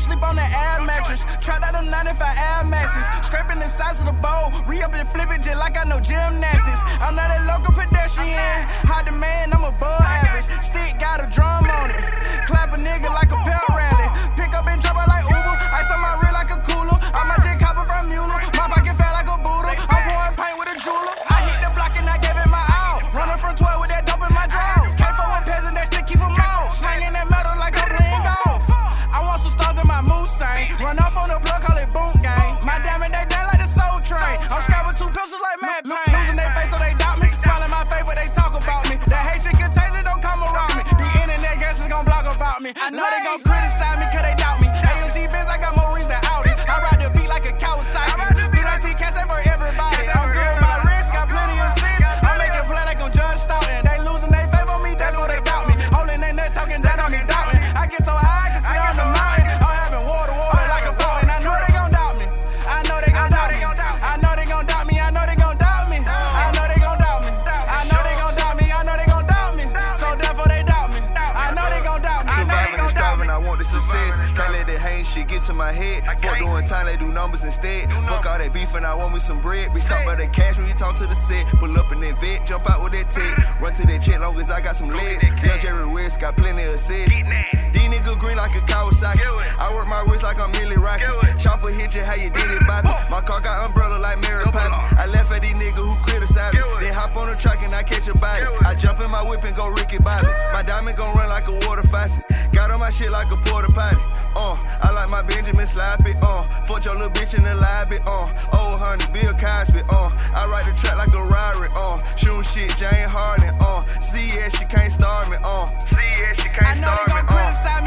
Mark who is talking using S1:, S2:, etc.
S1: sleep on the air mattress. Tried out them 95 Air Maxes. Scraping the size of the bowl. Re-up and flip it just like I know gymnastics. I'm not a local pedestrian. High demand, I'm above average. Stick got a drum on it. Clap a nigga like a pep rally. Pick up and drop it like Uber. Ice on my reel like a cooler. I might just copper from Mueller. My pocket fat like a Buddha. I'm pouring paint with a jeweler. I hit the block and I gave it my all. Running from 12 with that dope in my drawers. Came for a peasant that still keep them out. Slinging that metal like I'm playing golf. I want some stars in my Mustang. Run off on the block, call it boom gang. My diamond, they down like the Soul Train. I'm strapped with 2 pistols like Matt Payne. Losing their face so they doubt me. Smiling my face but they talk about me. That hate shit contagious, don't come around me. The internet gangsters gon' blog about me. I know they gon' criticize me cause they doubt me. AMG Benz, I got more rings than Audi. I ride the beat like a Kawasaki. Do not see cats for everybody. I'm good with my wrist, got plenty of sense. I'm making play like I'm John Stoughton. They losing they favor me, that's what they doubt me. Holding they nuts, talking down on me, doubting. I get so high, I can see on the mountain. I'm having water like a fountain. I know they gon' doubt me. I know they gon' doubt me. I know they gon' doubt me. I know they gon' doubt me. I know they gon' doubt me. I know they gon' doubt me. I know they gon' doubt me. So therefore they doubt me. I know they gon' doubt me.
S2: Surviving and striving, I want the success. Can't let that hate shit get to my head. Fuck doing time, they do numbers instead. Fuck all that beef and I want me some bread. Bitch, talk about that cash when you talk to the set. Pull up in that vet, jump out with that tech. Run to that check long as I got some legs. Young Jerry West got plenty of assists. These niggas green like a Kawasaki. I work my wrist like I'm Millie Rocky. Chopper hit you how you did it, Bobby. My car got umbrella like Mary Poppins. I left at these niggas who criticize me. Then hop on the track and I catch a body. I jump in my whip and go Ricky Bobby. My diamond gon' run like a water faucet. Got on my shit like a porta potty. I like my Benjamin sloppy. Fuck your little bitch in the lobby. Old honey, Bill Cosby. I ride the track like a Rari. Shooting shit, Jane Harden. CS, she can't start me. CS, she can't start me.
S1: I know they gon' criticize